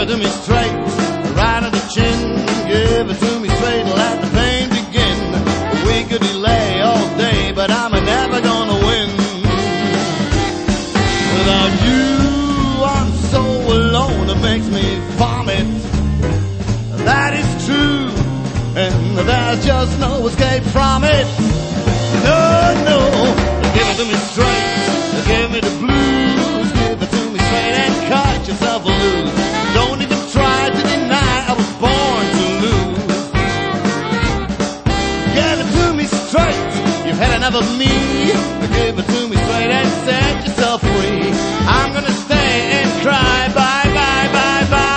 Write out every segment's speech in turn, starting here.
to me straight, right on the chin. Give it to me straight, let the pain begin. We could delay all day, but I'm never gonna win. Without you, I'm so alone, it makes me vomit. That is true, and there's just no escape from it. No, no, give it to me straight, give me the blues. Give it to me straight and cut yourself loose. Don't even try to deny I was born to lose. Give it to me straight, you've had enough of me. Give it to me straight and set yourself free. I'm gonna stay and cry, bye, bye, bye, bye.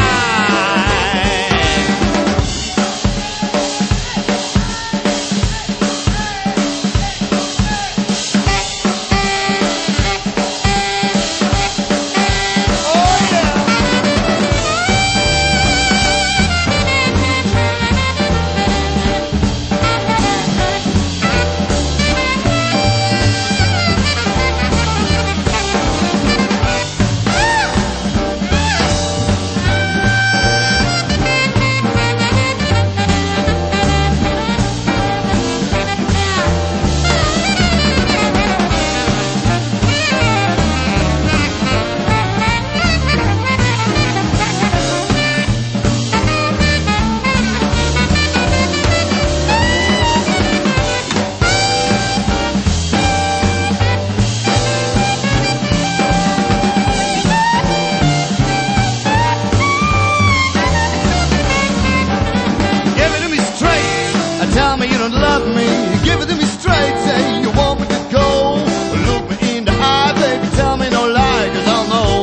Tell me you don't love me, give it to me straight. Say you want me to go, look me in the eye, baby, tell me no lie, 'cause I'll know.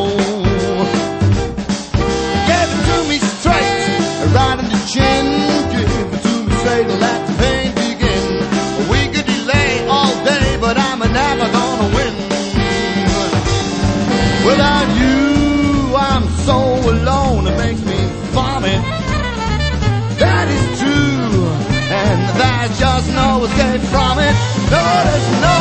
Give it to me straight, right on the chin. Give it to me straight and let the pain begin. We could delay all day, but I'm never gonna win. Without you, I'm so alone, it makes me vomit. That is true, and there's just no escape from it. No, there's no